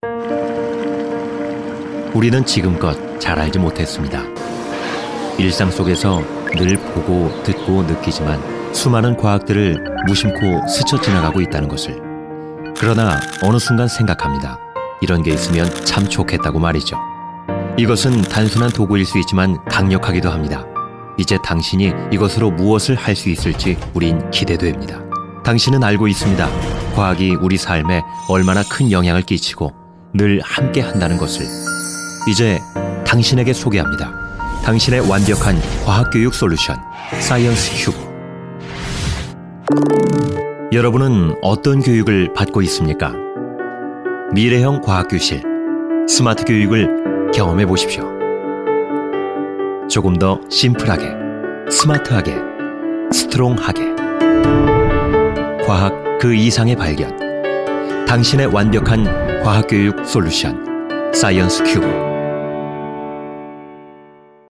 우리는 지금껏 잘 알지 못했습니다. 일상 속에서 늘 보고 듣고 느끼지만 수많은 과학들을 무심코 스쳐 지나가고 있다는 것을. 그러나 어느 순간 생각합니다. 이런 게 있으면 참 좋겠다고 말이죠. 이것은 단순한 도구일 수 있지만 강력하기도 합니다. 이제 당신이 이것으로 무엇을 할 수 있을지 우린 기대됩니다. 당신은 알고 있습니다. 과학이 우리 삶에 얼마나 큰 영향을 끼치고 늘 함께 한다는 것을. 이제 당신에게 소개합니다. 당신의 완벽한 과학교육 솔루션, 사이언스 큐브. 여러분은 어떤 교육을 받고 있습니까? 미래형 과학교실, 스마트 교육을 경험해 보십시오. 조금 더 심플하게, 스마트하게, 스트롱하게. 과학 그 이상의 발견. 당신의 완벽한 과학교육 솔루션, 사이언스 큐브.